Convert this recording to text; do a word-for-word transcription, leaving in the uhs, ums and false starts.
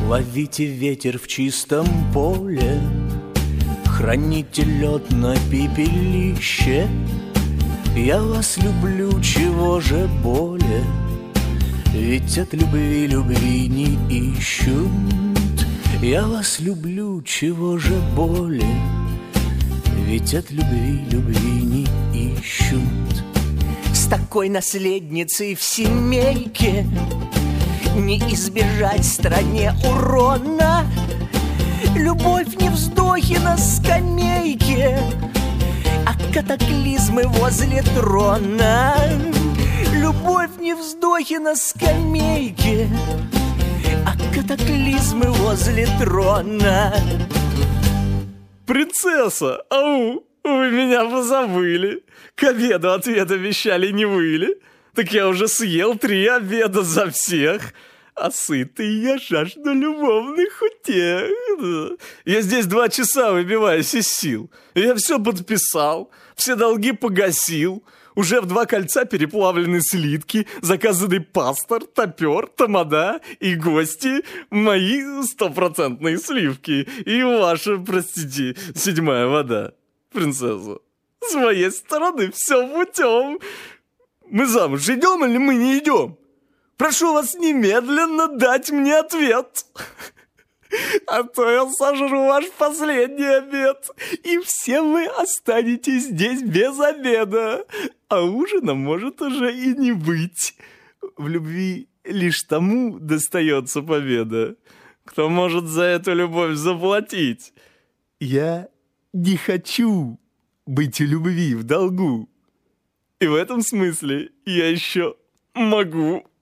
Ловите ветер в чистом поле, храните лед на пепелище. Я вас люблю, чего же более, ведь от любви любви не ищут. Я вас люблю, чего же более, ведь от любви любви не ищут. С такой наследницей в семейке не избежать стране урона. Любовь не вздохи на скамейке, а катаклизмы возле трона. Любовь не вздохи на скамейке, а катаклизмы возле трона. Принцесса, ау, вы меня позабыли. К обеду ответ обещали, не вы ли? Так я уже съел три обеда за всех. А сытый я жажду любовных утех. Я здесь два часа выбиваюсь из сил. Я все подписал, все долги погасил. Уже в два кольца переплавлены слитки, заказанный пастор, топер, тамада и гости, мои стопроцентные сливки и ваша, простите, седьмая вода. Принцесса, с моей стороны все путем. Мы замуж идем или мы не идем? Прошу вас немедленно дать мне ответ. А то я сожру ваш последний обед, и все вы останетесь здесь без обеда, а ужина может уже и не быть. В любви лишь тому достается победа, кто может за эту любовь заплатить. Я не хочу быть у любви в долгу, и в этом смысле я еще могу.